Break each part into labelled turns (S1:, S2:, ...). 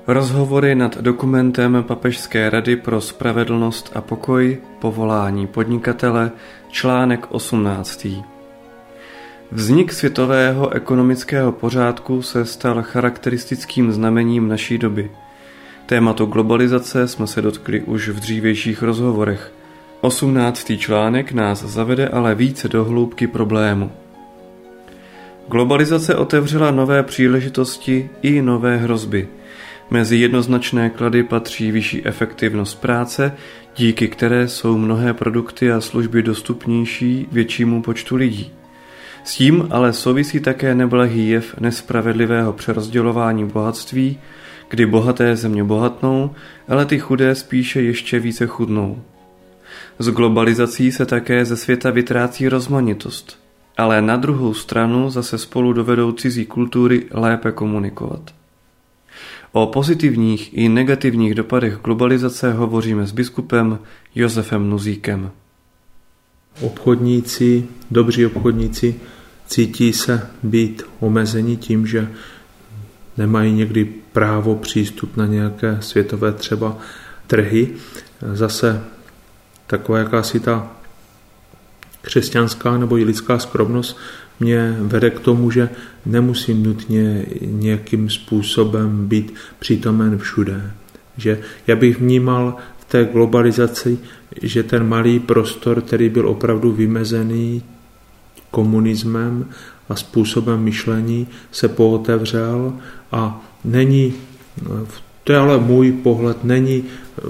S1: Rozhovory nad dokumentem Papežské rady pro spravedlnost a pokoj, povolání podnikatele, článek 18. Vznik světového ekonomického pořádku se stal charakteristickým znamením naší doby. Tématu globalizace jsme se dotkli už v dřívějších rozhovorech. 18. článek nás zavede ale více do hloubky problému. Globalizace otevřela nové příležitosti i nové hrozby. Mezi jednoznačné klady patří vyšší efektivnost práce, díky které jsou mnohé produkty a služby dostupnější většímu počtu lidí. S tím ale souvisí také neblahý jev nespravedlivého přerozdělování bohatství, kdy bohaté země bohatnou, ale ty chudé spíše ještě více chudnou. S globalizací se také ze světa vytrácí rozmanitost, ale na druhou stranu zase spolu dovedou cizí kultury lépe komunikovat. O pozitivních i negativních dopadech globalizace hovoříme s biskupem Josefem Nuzíkem.
S2: Obchodníci, dobří obchodníci cítí se být omezeni tím, že nemají někdy právo přístup na nějaké světové třeba trhy. Zase taková jakási ta křesťanská nebo i lidská skromnost mě vede k tomu, že nemusím nutně nějakým způsobem být přítomen všude. Že já bych vnímal v té globalizaci, že ten malý prostor, který byl opravdu vymezený komunismem a způsobem myšlení, se pootevřel a není, to je ale můj pohled, není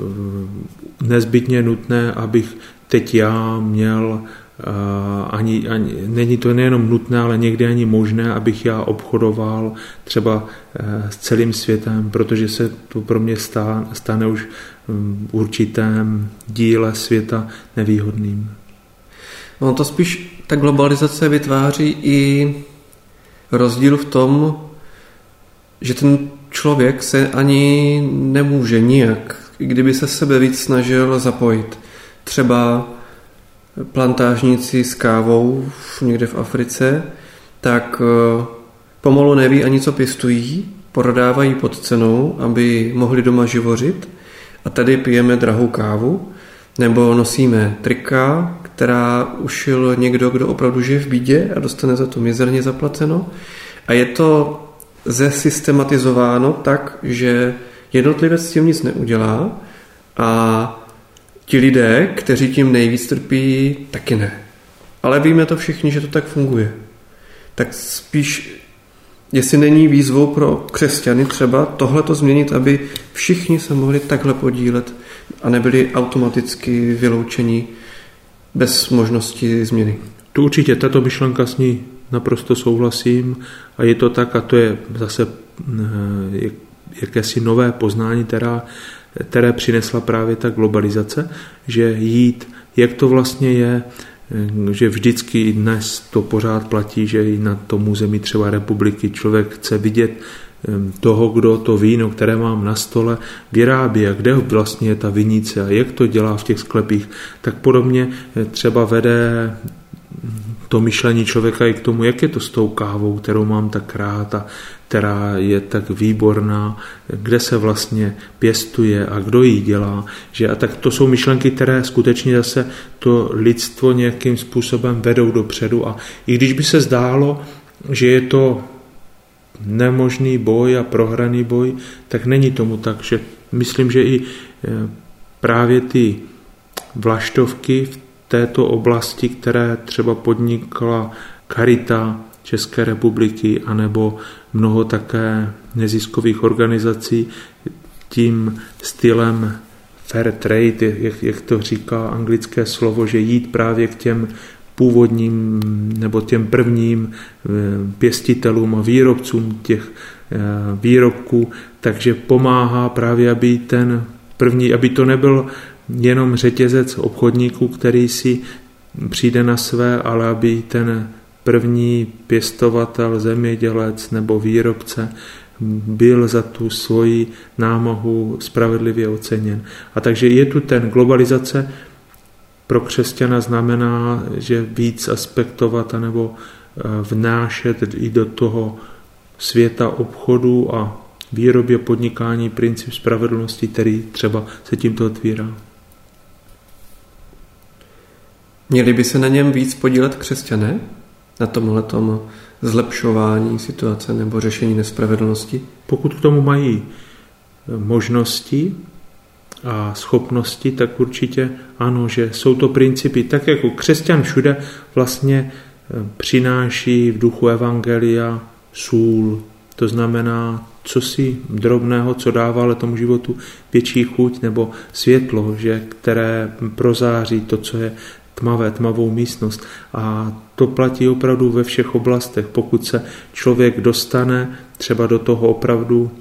S2: nezbytně nutné, abych teď já měl ani není to nejenom nutné, ale někdy ani možné, abych já obchodoval třeba s celým světem, protože se to pro mě stane už v určitém díle světa nevýhodným.
S1: No to spíš ta globalizace vytváří i rozdíl v tom, že ten člověk se ani nemůže nijak, i kdyby se sebe víc snažil zapojit. Třeba plantážníci s kávou někde v Africe, tak pomalu neví ani, co pěstují, prodávají pod cenou, aby mohli doma živořit a tady pijeme drahou kávu, nebo nosíme trika, která ušil někdo, kdo opravdu žije v bídě a dostane za to mizerně zaplaceno. A je to zesystematizováno tak, že jednotlivec s tím nic neudělá a ti lidé, kteří tím nejvíc trpí, taky ne. Ale víme to všichni, že to tak funguje. Tak spíš, jestli není výzvou pro křesťany třeba tohleto změnit, aby všichni se mohli takhle podílet a nebyli automaticky vyloučeni bez možnosti změny.
S2: To určitě, tato myšlenka s ní naprosto souhlasím a je to tak a to je zase jakési nové poznání, které přinesla právě ta globalizace, že jít, jak to vlastně je, že vždycky dnes to pořád platí, že i na tom území třeba republiky člověk chce vidět toho, kdo to víno, které mám na stole, vyrábí a kde vlastně je ta vinice a jak to dělá v těch sklepích, tak podobně třeba vede to myšlení člověka i k tomu, jak je to s tou kávou, kterou mám tak rád a která je tak výborná, kde se vlastně pěstuje a kdo ji dělá. Že a tak to jsou myšlenky, které skutečně zase to lidstvo nějakým způsobem vedou dopředu a i když by se zdálo, že je to nemožný boj a prohraný boj, tak není tomu tak, že myslím, že i právě ty vlaštovky v této oblasti, které třeba podnikla Carita České republiky anebo mnoho také neziskových organizací tím stylem fair trade, jak to říká anglické slovo, že jít právě k těm původním nebo těm prvním pěstitelům a výrobcům těch výrobků, takže pomáhá právě, aby ten první, aby to nebyl jenom řetězec obchodníků, který si přijde na své, ale aby ten první pěstovatel, zemědělec nebo výrobce byl za tu svoji námahu spravedlivě oceněn. A takže je tu ten globalizace pro křesťana znamená, že víc aspektovat anebo vnášet i do toho světa obchodu a výrobě, podnikání, princip spravedlnosti, který třeba se tímto otvírá.
S1: Měli by se na něm víc podílet křesťané? Na tomhletom zlepšování situace nebo řešení nespravedlnosti?
S2: Pokud k tomu mají možnosti a schopnosti, tak určitě ano, že jsou to principy. Tak jako křesťan všude vlastně přináší v duchu evangelia sůl. To znamená cosi drobného, co dává ale tomu životu větší chuť, nebo světlo, že, které prozáří to, co je tmavou místnost. A to platí opravdu ve všech oblastech. Pokud se člověk dostane třeba do toho opravdu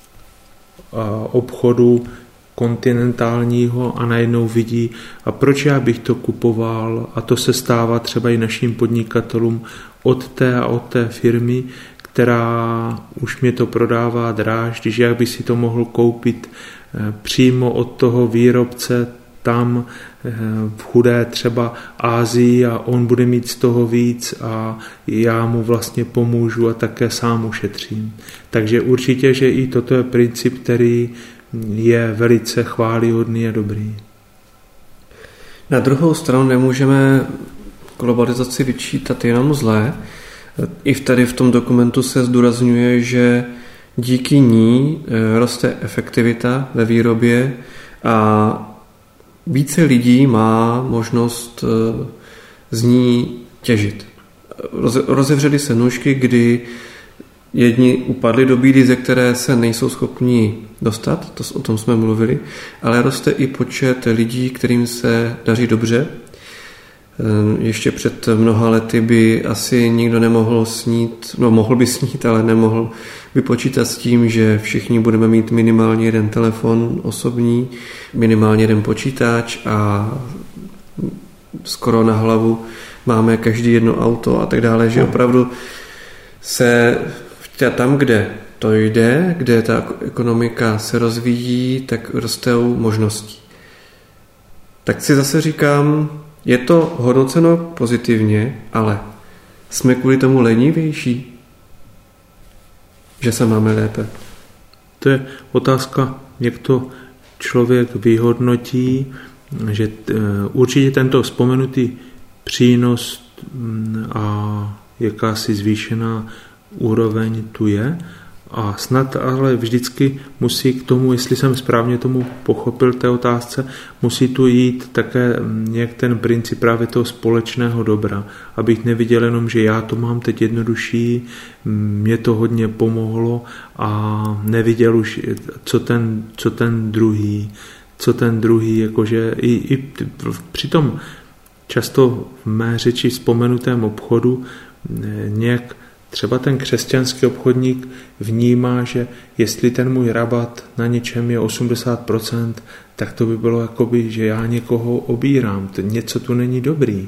S2: obchodu kontinentálního a najednou vidí, a proč já bych to kupoval, a to se stává třeba i našim podnikatelům od té firmy, která už mě to prodává dráž, když já bych si to mohl koupit přímo od toho výrobce tam v chudé třeba Asii a on bude mít z toho víc a já mu vlastně pomůžu a také sám ušetřím. Takže určitě, že i toto je princip, který je velice chvályhodný a dobrý.
S1: Na druhou stranu nemůžeme globalizaci vyčítat jenom zlé. I tady v tom dokumentu se zdůrazňuje, že díky ní roste efektivita ve výrobě a více lidí má možnost z ní těžit. Rozevřely se nůžky, kdy jedni upadli do bídy, ze které se nejsou schopni dostat, o tom jsme mluvili, ale roste i počet lidí, kterým se daří dobře. Ještě před mnoha lety by asi nikdo nemohl snít, mohl by snít, ale nemohl by počítat s tím, že všichni budeme mít minimálně jeden telefon osobní, minimálně jeden počítač a skoro na hlavu máme každý jedno auto a tak dále, že opravdu se tam, kde to jde, kde ta ekonomika se rozvíjí, tak rostou možnosti. Tak si zase říkám, je to hodnoceno pozitivně, ale jsme kvůli tomu lenivější, že se máme lépe.
S2: To je otázka, jak to člověk vyhodnotí, že určitě tento vzpomenutý přínos a jakási zvýšená úroveň tu je a snad ale vždycky musí k tomu, jestli jsem správně tomu pochopil té otázce, musí tu jít také nějak ten princip právě toho společného dobra, abych neviděl jenom, že já to mám teď jednodušší, mě to hodně pomohlo a neviděl už, co ten druhý, jakože i přitom často v mé řeči vzpomenutém obchodu nějak třeba ten křesťanský obchodník vnímá, že jestli ten můj rabat na něčem je 80%, tak to by bylo jakoby, že já někoho obírám, něco tu není dobrý.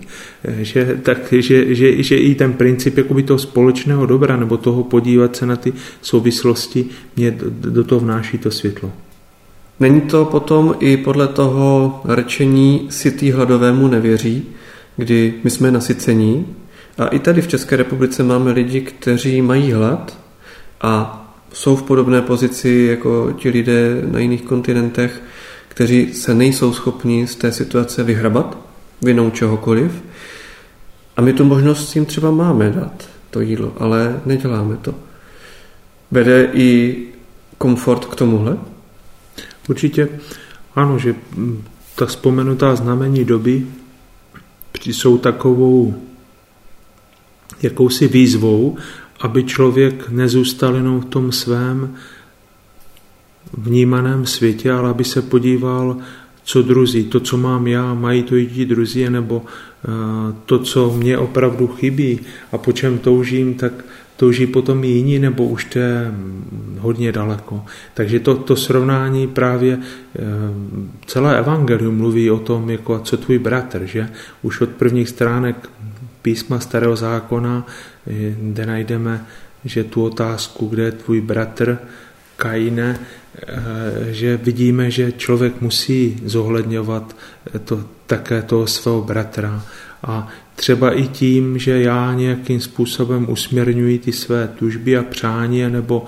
S2: Že i ten princip jakoby toho společného dobra nebo toho podívat se na ty souvislosti mě do toho vnáší to světlo.
S1: Není to potom i podle toho rčení sytý hladovému nevěří, kdy my jsme nasycení, a i tady v České republice máme lidi, kteří mají hlad a jsou v podobné pozici jako ti lidé na jiných kontinentech, kteří se nejsou schopni z té situace vyhrabat vinou čehokoliv. A my tu možnost jim třeba máme dát to jídlo, ale neděláme to. Vede i komfort k tomuhle?
S2: Určitě ano, že ta vzpomenutá znamení doby jsou takovou jakousi výzvou, aby člověk nezůstal jenom v tom svém vnímaném světě, ale aby se podíval, co druzí, to, co mám já, mají to i ti druzí, nebo to, co mě opravdu chybí a po čem toužím, tak touží potom i jiní, nebo už to je hodně daleko. Takže to srovnání právě celé evangelium mluví o tom, jako a co tvůj bratr, že? Už od prvních stránek písma Starého zákona, kde najdeme, že tu otázku, kde je tvůj bratr, Kaine, že vidíme, že člověk musí zohledňovat také toho svého bratra. A třeba i tím, že já nějakým způsobem usměrňuji ty své tužby a přání, nebo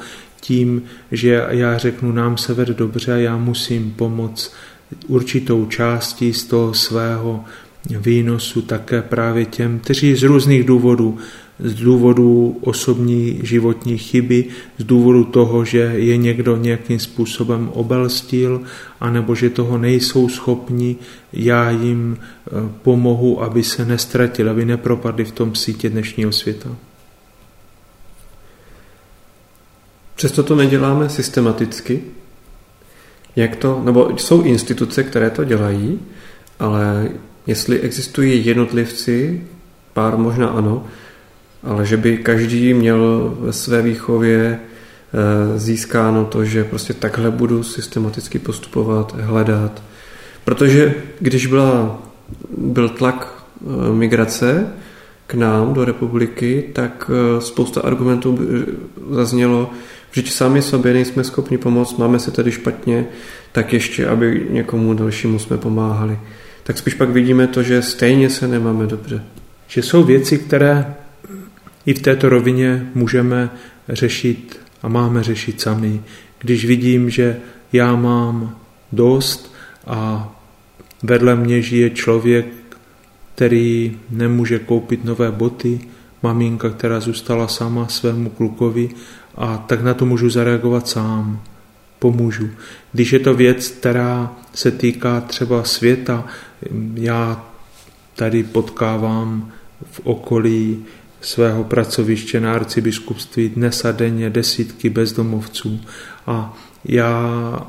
S2: tím, že já řeknu, nám se vede dobře a já musím pomoct určitou částí z toho svého výnosu také právě těm, kteří z různých důvodů, z důvodu osobní životní chyby, z důvodu toho, že je někdo nějakým způsobem obelstil, anebo že toho nejsou schopni, já jim pomohu, aby se nestratili, aby nepropadli v tom sítě dnešního světa.
S1: Přesto to neděláme systematicky. Nebo jsou instituce, které to dělají, ale jestli existují jednotlivci, pár možná ano, ale že by každý měl ve své výchově získáno to, že prostě takhle budu systematicky postupovat, hledat. Protože když byl tlak migrace k nám do republiky, tak spousta argumentů zaznělo, že sami sobě nejsme schopni pomoct, máme se tedy špatně, tak ještě, aby někomu dalšímu jsme pomáhali. Tak spíš pak vidíme to, že stejně se nemáme dobře.
S2: Že jsou věci, které i v této rovině můžeme řešit a máme řešit sami. Když vidím, že já mám dost a vedle mě žije člověk, který nemůže koupit nové boty, maminka, která zůstala sama svému klukovi, a tak na to můžu zareagovat sám. Pomůžu. Když je to věc, která se týká třeba světa, já tady potkávám v okolí svého pracoviště na arcibiskupství dnes a denně desítky bezdomovců a já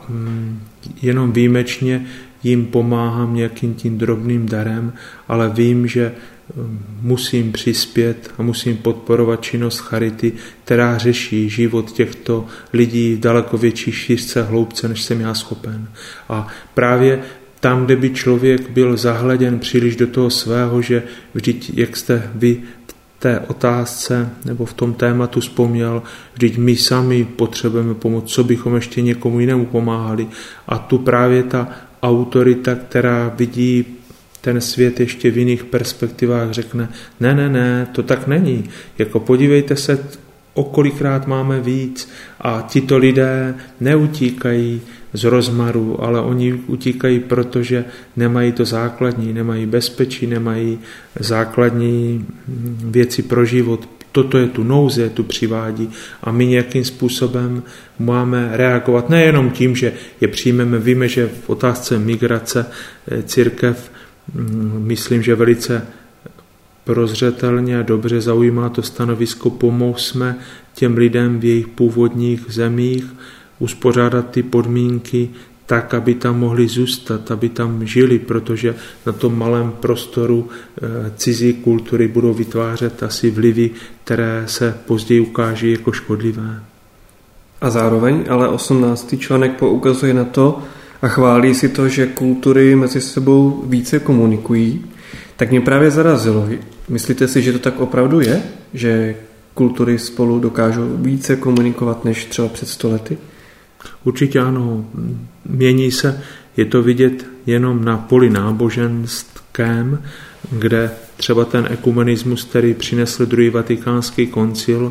S2: jenom výjimečně jim pomáhám nějakým tím drobným darem, ale vím, že musím přispět a musím podporovat činnost charity, která řeší život těchto lidí v daleko větší šířce, hloubce, než jsem já schopen. A právě tam, kde by člověk byl zahleděn příliš do toho svého, že vždyť, jak jste vy v té otázce nebo v tom tématu vzpomněl, vždyť my sami potřebujeme pomoct, co bychom ještě někomu jinému pomáhali. A tu právě ta autorita, která vidí ten svět ještě v jiných perspektivách, řekne, ne, to tak není. Jako podívejte se, o kolikrát máme víc a tito lidé neutíkají z rozmaru, ale oni utíkají, protože nemají to základní, nemají bezpečí, nemají základní věci pro život. Toto je tu nouze, tu přivádí a my nějakým způsobem máme reagovat nejenom tím, že je přijmeme. Víme, že v otázce migrace církev myslím, že velice prozřetelně a dobře zaujímá to stanovisko, pomůžeme těm lidem v jejich původních zemích uspořádat ty podmínky tak, aby tam mohli zůstat, aby tam žili, protože na tom malém prostoru cizí kultury budou vytvářet asi vlivy, které se později ukáží jako škodlivé.
S1: A zároveň ale 18. článek poukazuje na to a chválí si to, že kultury mezi sebou více komunikují. Tak mě právě zarazilo. Myslíte si, že to tak opravdu je? Že kultury spolu dokážou více komunikovat než třeba před 100 lety?
S2: Určitě ano. Mění se, je to vidět jenom na poli náboženském, kde třeba ten ekumenismus, který přinesl druhý vatikánský koncil,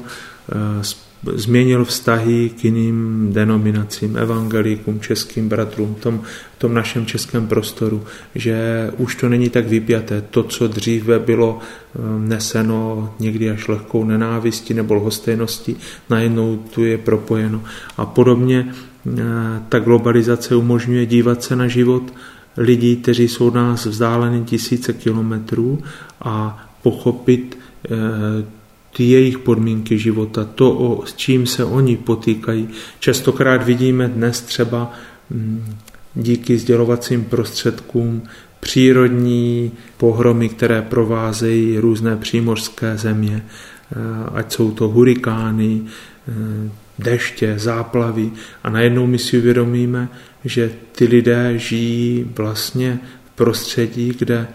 S2: změnil vztahy k jiným denominacím, evangelikům, českým bratrům, v tom našem českém prostoru, že už to není tak vypjaté. To, co dříve bylo neseno někdy až lehkou nenávistí nebo lhostejností, najednou tu je propojeno. A podobně ta globalizace umožňuje dívat se na život lidí, kteří jsou od nás vzdáleni tisíce kilometrů a pochopit ty jejich podmínky života, to, s čím se oni potýkají. Častokrát vidíme dnes třeba díky sdělovacím prostředkům přírodní pohromy, které provázejí různé přímořské země, ať jsou to hurikány, deště, záplavy. A najednou my si uvědomíme, že ty lidé žijí vlastně v prostředí, kde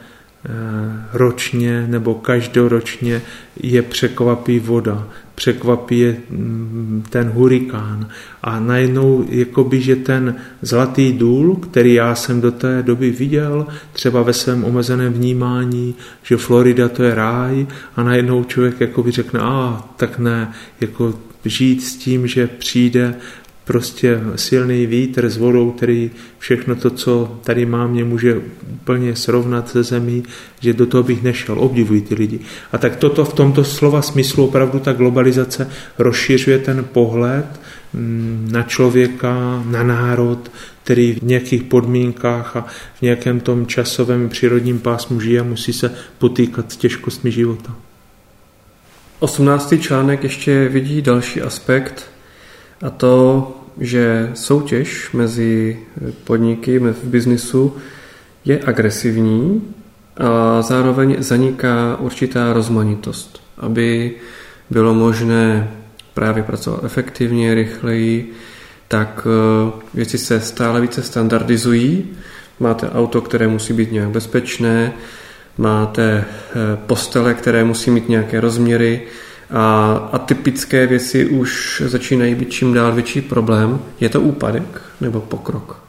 S2: ročně nebo každoročně je překvapí voda, překvapí je ten hurikán a najednou jakoby, že ten zlatý důl, který já jsem do té doby viděl, třeba ve svém omezeném vnímání, že Florida to je ráj a najednou člověk jakoby řekne, tak ne, jako žít s tím, že přijde prostě silný vítr s vodou, který všechno to, co tady mám, mě může úplně srovnat se zemí, že do toho bych nešel. Obdivuji ty lidi. A tak toto v tomto slova smyslu opravdu ta globalizace rozšiřuje ten pohled na člověka, na národ, který v nějakých podmínkách a v nějakém tom časovém přírodním pásmu žije a musí se potýkat s těžkostmi života.
S1: 18. článek ještě vidí další aspekt, a to, že soutěž mezi podniky v biznisu je agresivní a zároveň zaniká určitá rozmanitost, aby bylo možné právě pracovat efektivně, rychleji, tak věci se stále více standardizují. Máte auto, které musí být nějak bezpečné, máte postele, které musí mít nějaké rozměry, a atypické věci už začínají být čím dál větší problém. Je to úpadek nebo pokrok?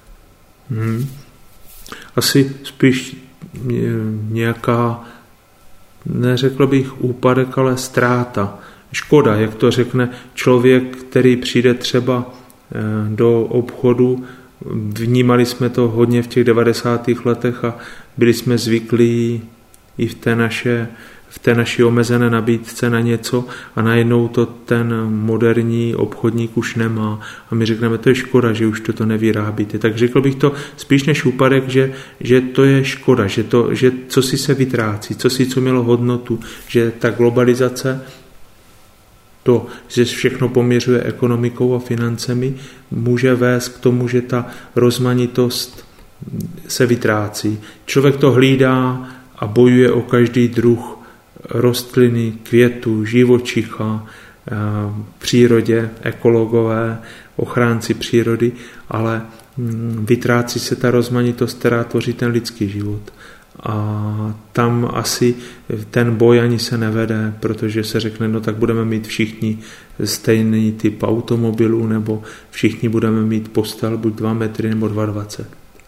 S2: Asi spíš nějaká, neřekl bych úpadek, ale ztráta. Škoda, jak to řekne člověk, který přijde třeba do obchodu. Vnímali jsme to hodně v těch 90. letech a byli jsme zvyklí i v té naší omezené nabídce na něco a najednou to ten moderní obchodník už nemá. A my řekneme, to je škoda, že už toto nevyrábíte. Tak řekl bych to spíš než úpadek, že to je škoda, že co si se vytrácí, co mělo hodnotu, že ta globalizace, to, že všechno poměřuje ekonomikou a financemi, může vést k tomu, že ta rozmanitost se vytrácí. Člověk to hlídá a bojuje o každý druh rostliny, květů, živočicha, v přírodě, ekologové, ochránci přírody, ale vytrácí se ta rozmanitost, která tvoří ten lidský život. A tam asi ten boj ani se nevede, protože se řekne, no tak budeme mít všichni stejný typ automobilů, nebo všichni budeme mít postel buď 2 metry nebo 2,20.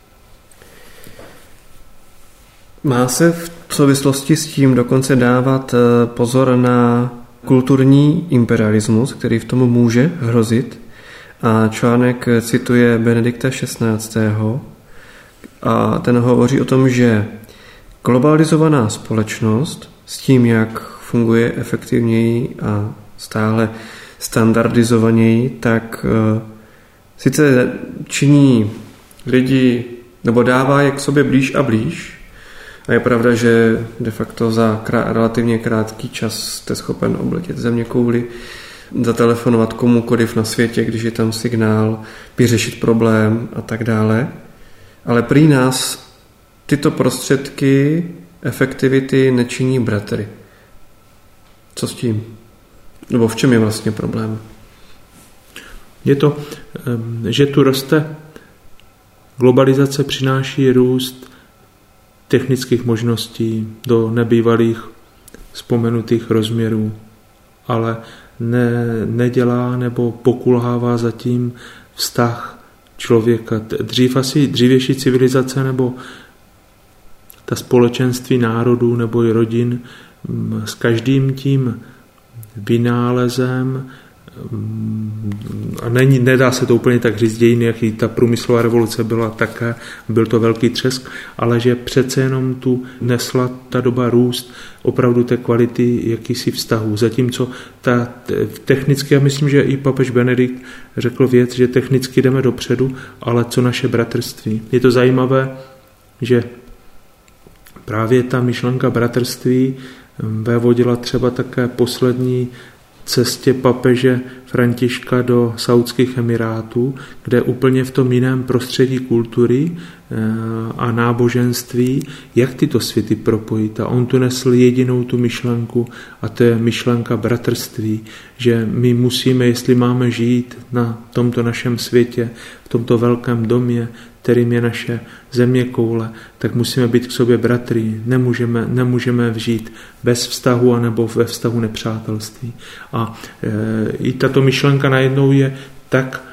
S1: Má se v souvislosti s tím dokonce dávat pozor na kulturní imperialismus, který v tom může hrozit. A článek cituje Benedikta XVI. A ten hovoří o tom, že globalizovaná společnost s tím, jak funguje efektivněji a stále standardizovaněji, tak sice činí lidi, nebo dává je k sobě blíž a blíž. A je pravda, že de facto za relativně krátký čas jste schopen obletět zeměkouli, zatelefonovat komukoliv na světě, když je tam signál, vyřešit problém a tak dále. Ale prý nás tyto prostředky efektivity nečiní bratry. Co s tím? Nebo v čem je vlastně problém?
S2: Je to, že tu roste, globalizace přináší růst technických možností do nebývalých vzpomenutých rozměrů, ale nedělá nebo pokulhává zatím vztah člověka. Dřívější civilizace nebo ta společenství národů nebo i rodin s každým tím vynálezem, a nedá se to úplně tak říct dějiny, jaký ta průmyslová revoluce byla také, byl to velký třesk, ale že přece jenom tu nesla ta doba růst opravdu té kvality jakýsi vztahů. Zatímco technicky, já myslím, že i papež Benedikt řekl věc, že technicky jdeme dopředu, ale co naše bratrství. Je to zajímavé, že právě ta myšlenka bratrství vévodila třeba také poslední cestě papeže Františka do Saúdských Emirátů, kde úplně v tom jiném prostředí kultury a náboženství, jak tyto světy propojit. A on tu nesl jedinou tu myšlenku, a to je myšlenka bratrství, že my musíme, jestli máme žít na tomto našem světě, v tomto velkém domě, kterým je naše zeměkoule, tak musíme být k sobě bratry. Nemůžeme žít bez vztahu anebo ve vztahu nepřátelství. A i tato myšlenka najednou je tak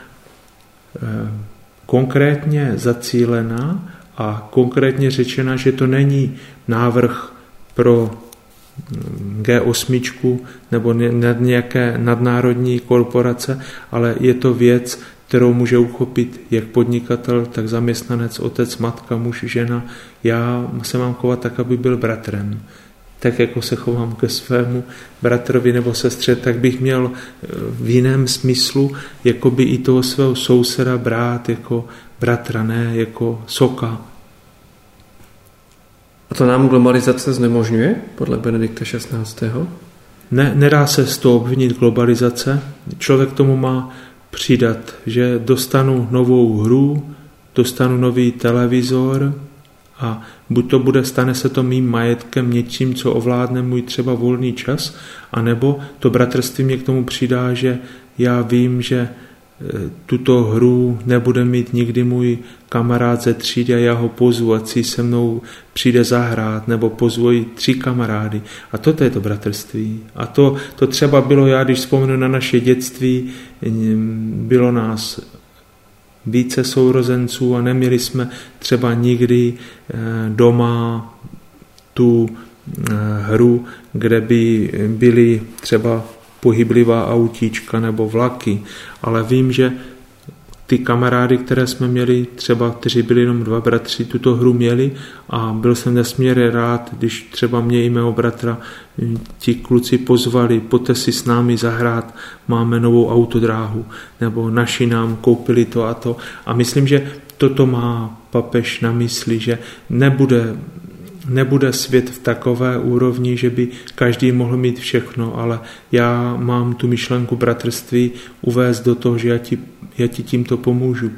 S2: konkrétně zacílená a konkrétně řečena, že to není návrh pro G8 nebo nějaké nadnárodní korporace, ale je to věc, kterou může uchopit jak podnikatel, tak zaměstnanec, otec, matka, muž, žena. Já se mám chovat tak, aby byl bratrem. Tak jako se chovám ke svému bratrovi nebo sestře, tak bych měl v jiném smyslu jakoby i toho svého souseda brát jako bratra, ne jako soka.
S1: A to nám globalizace znemožňuje, podle Benedikta XVI.?
S2: Ne, nedá se z toho obvinit globalizace. Člověk tomu má přidat, že dostanu novou hru, dostanu nový televizor a buď to stane se to mým majetkem, něčím, co ovládne můj třeba volný čas, anebo to bratrství mě k tomu přidá, že já vím, že tuto hru nebude mít nikdy můj kamarád ze třídy a já ho pozvu, ať si se mnou přijde zahrát, nebo pozvu i 3 kamarády. A toto je to bratrství. A to třeba bylo, já když vzpomenu na naše dětství, bylo nás více sourozenců a neměli jsme třeba nikdy doma tu hru, kde by byly třeba pohyblivá autíčka nebo vlaky, ale vím, že ty kamarády, které jsme měli, třeba kteří byli jenom 2 bratři, tuto hru měli a byl jsem nesmírně rád, když třeba mě i mého bratra ti kluci pozvali, pojďte si s námi zahrát, máme novou autodráhu, nebo naši nám koupili to a to. A myslím, že toto má papež na mysli, že nebude svět v takové úrovni, že by každý mohl mít všechno, ale já mám tu myšlenku bratrství uvést do toho, že já ti tímto pomůžu.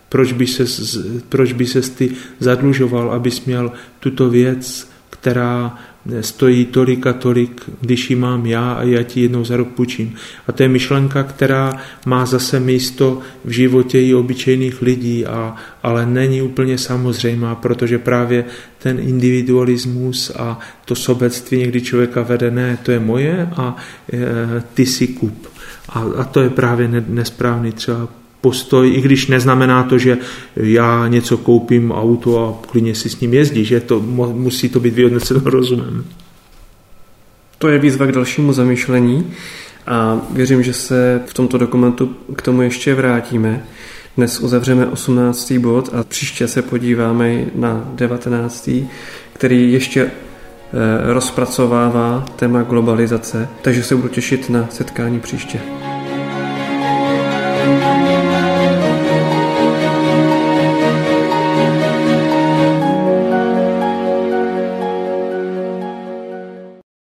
S2: Proč by ses ty zadlužoval, abys měl tuto věc, která stojí tolik a tolik, když ji mám já a já ti jednou za rok půjčím. A to je myšlenka, která má zase místo v životě i obyčejných lidí, ale není úplně samozřejmá, protože právě ten individualismus a to sobectví někdy člověka vede, ne, to je moje a ty si kup. A to je právě nesprávný třeba postoj, i když neznamená to, že já něco koupím auto a klidně si s ním jezdí, že to musí to být vyhodnoceno rozumem.
S1: To je výzva k dalšímu zamyšlení a věřím, že se v tomto dokumentu k tomu ještě vrátíme. Dnes uzavřeme 18. bod a příště se podíváme na 19., který ještě rozpracovává téma globalizace, takže se budu těšit na setkání příště.